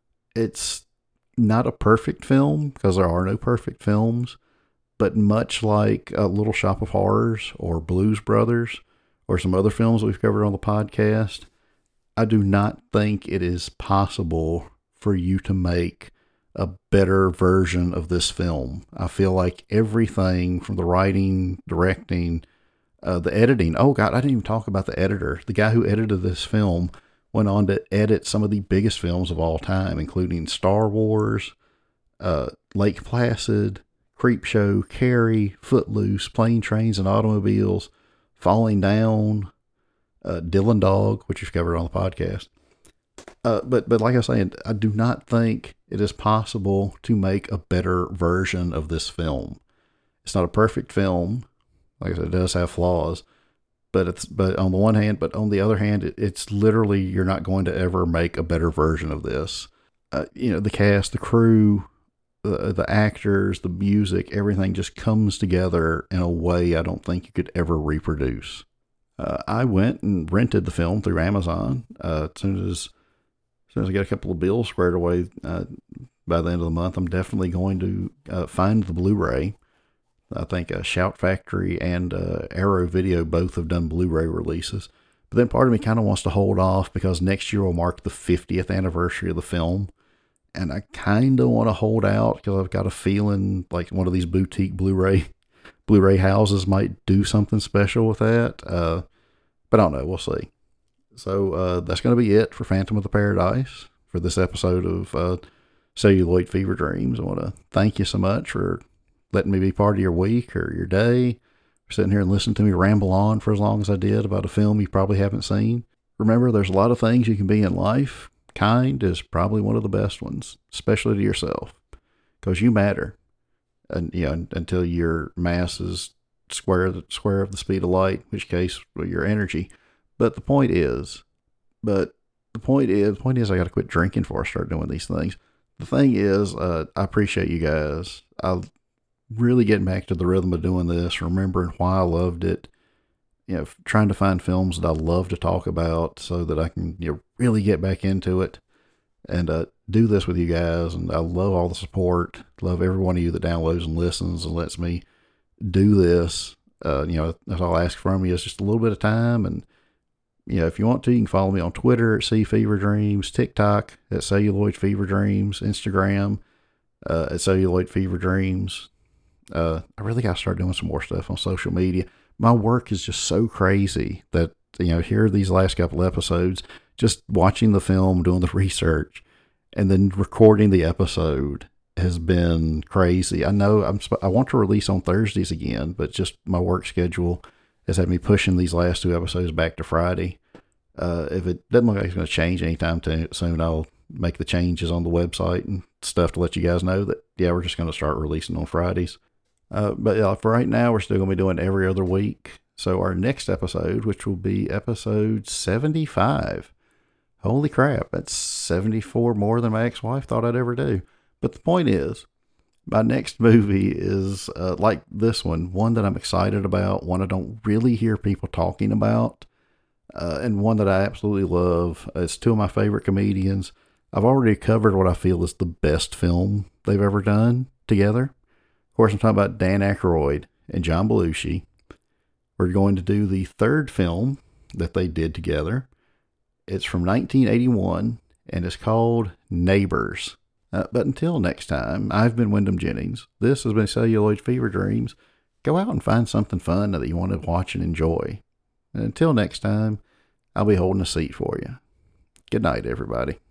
It's not a perfect film because there are no perfect films, but much like uh, Little Shop of Horrors or Blues Brothers or some other films we've covered on the podcast, I do not think it is possible for you to make a better version of this film. I feel like everything from the writing, directing, uh, the editing. Oh God, I didn't even talk about the editor. The guy who edited this film went on to edit some of the biggest films of all time, including Star Wars, uh, Lake Placid, Creepshow, Carrie, Footloose, Plane, Trains, and Automobiles, Falling Down, uh, Dylan Dog, which you've covered on the podcast. Uh, but, but like I was saying, I do not think it is possible to make a better version of this film. It's not a perfect film. Like I said, it does have flaws, but it's, but on the one hand, but on the other hand, it, it's literally, you're not going to ever make a better version of this. Uh, you know, the cast, the crew, the, the actors, the music, everything just comes together in a way I don't think you could ever reproduce. Uh, I went and rented the film through Amazon. Uh, as soon as, as soon as I get a couple of bills squared away, uh, by the end of the month, I'm definitely going to uh, find the Blu-ray. I think uh, Shout Factory and uh, Arrow Video both have done Blu-ray releases. But then part of me kind of wants to hold off because next year will mark the fiftieth anniversary of the film. And I kind of want to hold out because I've got a feeling like one of these boutique Blu-ray Blu-ray houses might do something special with that. Uh, but I don't know. We'll see. So uh, that's going to be it for Phantom of the Paradise for this episode of uh, Celluloid Fever Dreams. I want to thank you so much for letting me be part of your week or your day. For sitting here and listening to me ramble on for as long as I did about a film you probably haven't seen. Remember, there's a lot of things you can be in life. Kind is probably one of the best ones, especially to yourself, because you matter. And you know, until your mass is square the square of the speed of light, in which case, well, your energy. But the point is, but the point is, the point is, I got to quit drinking before I start doing these things. The thing is, uh, I appreciate you guys. I really getting back to the rhythm of doing this, remembering why I loved it. You know, trying to find films that I love to talk about, so that I can you know really get back into it. And uh, do this with you guys, and I love all the support. Love every one of you that downloads and listens and lets me do this. Uh, you know, that's all I ask from you is just a little bit of time. And you know, if you want to, you can follow me on Twitter at C Fever Dreams, TikTok at Celluloid Fever Dreams, Instagram uh, at Celluloid Fever Dreams. Uh, I really got to start doing some more stuff on social media. My work is just so crazy that you know, here these last couple episodes, just watching the film, doing the research, and then recording the episode has been crazy. I know I'm I want to release on Thursdays again, but just my work schedule has had me pushing these last two episodes back to Friday. Uh, if it doesn't look like it's going to change anytime too soon, I'll make the changes on the website and stuff to let you guys know that, yeah, we're just going to start releasing on Fridays. Uh, but yeah, for right now, we're still going to be doing every other week. So our next episode, which will be episode seventy-five. Holy crap, that's seventy-four more than my ex-wife thought I'd ever do. But the point is, my next movie is uh, like this one, one that I'm excited about, one I don't really hear people talking about, uh, and one that I absolutely love. It's two of my favorite comedians. I've already covered what I feel is the best film they've ever done together. Of course, I'm talking about Dan Aykroyd and John Belushi. We're going to do the third film that they did together. It's from nineteen eighty-one, and it's called Neighbors. Uh, but until next time, I've been Wyndham Jennings. This has been Celluloid Fever Dreams. Go out and find something fun that you want to watch and enjoy. And until next time, I'll be holding a seat for you. Good night, everybody.